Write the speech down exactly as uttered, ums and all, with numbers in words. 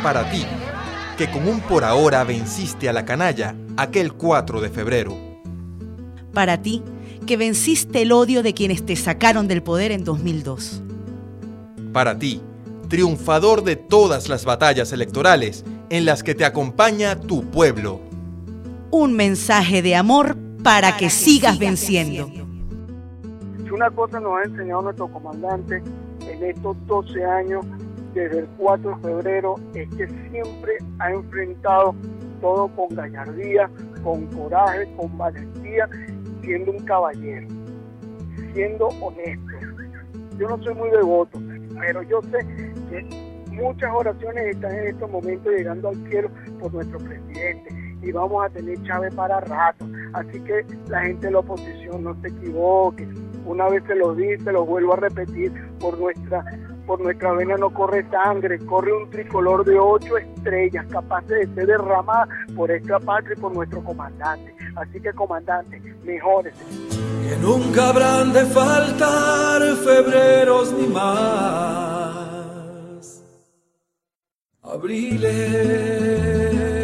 para ti, que con un por ahora venciste a la canalla aquel cuatro de febrero. Para ti, que venciste el odio de quienes te sacaron del poder en dos mil dos. Para ti, triunfador de todas las batallas electorales en las que te acompaña tu pueblo. Un mensaje de amor para, para que, que sigas, sigas venciendo. venciendo. Si una cosa nos ha enseñado nuestro comandante en estos doce años, desde el cuatro de febrero, es que siempre ha enfrentado todo con gallardía, con coraje, con valentía, siendo un caballero, siendo honesto. Yo no soy muy devoto, pero yo sé que muchas oraciones están en estos momentos llegando al cielo por nuestro presidente y vamos a tener Chávez para rato. Así que la gente de la oposición no se equivoque. Una vez se lo dije, se lo vuelvo a repetir, por nuestra, por nuestra vena no corre sangre, corre un tricolor de ocho estrellas, capaz de ser derramada por esta patria y por nuestro comandante. Así que, comandante, mejórese. Que nunca habrán de faltar febreros ni más abriles.